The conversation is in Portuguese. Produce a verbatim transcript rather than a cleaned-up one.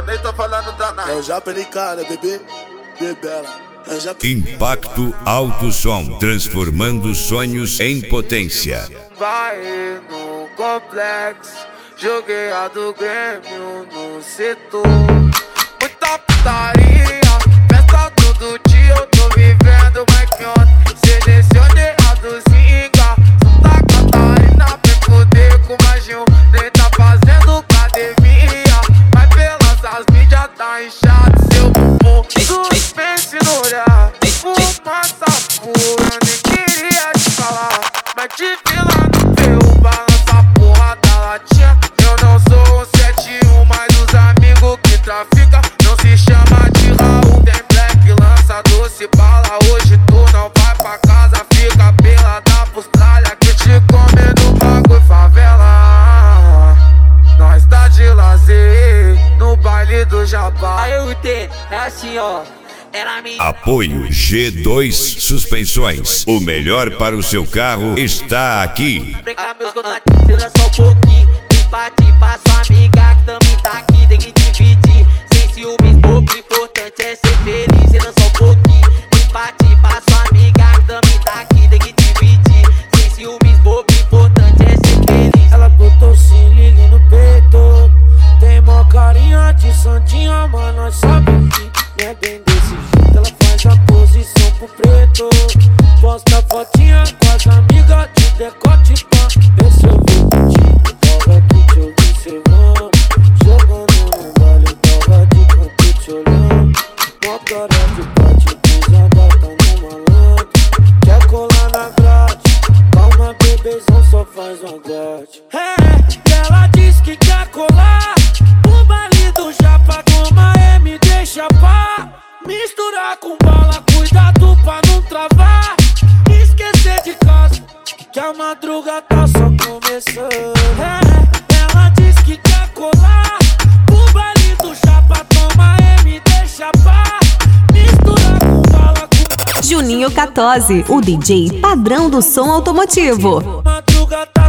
nem tô falando da nada. É o Japa L K, né, bebê? Bebela. É o Japa... Impacto Alto Som, transformando sonhos em potência. Vai no complexo, joguei a do Grêmio no setor. Muita putaria, festa todo dia, eu tô vivendo mais que ontem. Selecionei a do Zinga, Santa Catarina, pra poder com mais de um. Nem tá fazendo academia, mas pelas mídias tá inchado seu bumbum. Suspense no olhar, fumaça pura, nem queria te falar, mas te vi lá no teu balança a porra da latinha. Eu não sou um sete um, mas os amigos que traficam não se chama de Raul. Tem black, lança doce bala. Hoje tu não vai pra casa, fica pelada pros tralha que te come no bagulho favela. Nós tá de lazer no baile do Jabá. Aí o T é assim, ó. Apoio G dois Suspensões. O melhor para o seu carro está aqui. Brecar meus contatos, cena só um pouquinho. Empate pra sua amiga que também tá aqui. Tem que dividir, sem ciúmes, pouco. O importante é ser feliz, cena só um pouquinho. Empate pra sua amiga que também tá aqui. Tem que dividir, sem ciúmes, pouco. O importante é ser feliz. Ela botou Lili no peito, tem mó carinha de santinha, mas nós sabemos que não é bem desse jeito. Ela faz a posição pro preto, posta fotinha com as amigas de decote pã. Vê se eu vi contigo, tava aqui te observando, jogando no baile, tava de canto te olhando. Mó cara de bate, pisada tá no malandro, quer colar na grade, calma bebezão, só faz uma grade. É, e ela diz que quer colar o baile do Japa, toma e me deixa pá. Misturar com bala, cuidado pra não travar. Esquecer de casa, que a madruga tá só começando. É, ela diz que quer colar o baile do Japa, toma e me deixa pá. Misturar com bala, cuidado. Juninho Catozzi, o D J padrão do som automotivo. Madruga tá